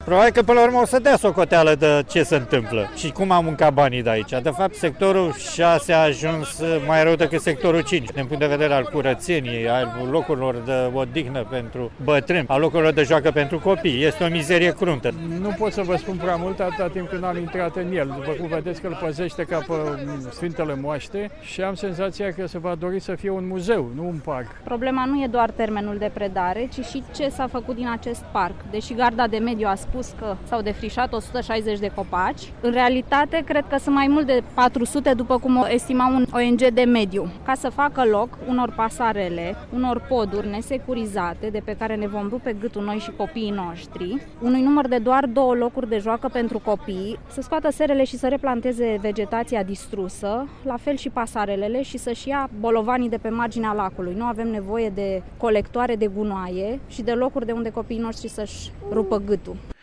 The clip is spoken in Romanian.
Probabil că până la urmă o să dea socoteală de ce se întâmplă și cum am mâncat banii de aici. De fapt, sectorul 6 a ajuns mai rău decât sectorul 5, din punct de vedere al curățeniei, al locurilor de odihnă pentru bătrâni, al locurilor de joacă pentru copii. Este o mizerie cruntă. Nu pot să vă spun prea mult atâta timp când am intrat în el. După cum vedeți că îl păzește ca pe Sfintele Moaște și am senzația că se va dori să fie un muzeu, nu un parc. Problema nu e doar termenul de predare, ci și ce s-a făcut din acest parc. Deși Garda de Mediu a spus că s-au defrișat 160 de copaci, în realitate cred că sunt mai mult de 400, după cum o estima un ONG de mediu, ca să facă loc unor pasarele, unor poduri nesecurizate de pe care ne vom rupe gâtul noi și copiii noștri, unui număr de doar 2 locuri de joacă pentru copii, să scoată serele și să replanteze vegetația distrusă, la fel și pasarelele, și să-și ia bolovanii de pe marginea lacului. Nu avem nevoie de colectoare de gunoaie și de locuri de unde copiii noștri să-și rupă gâtul.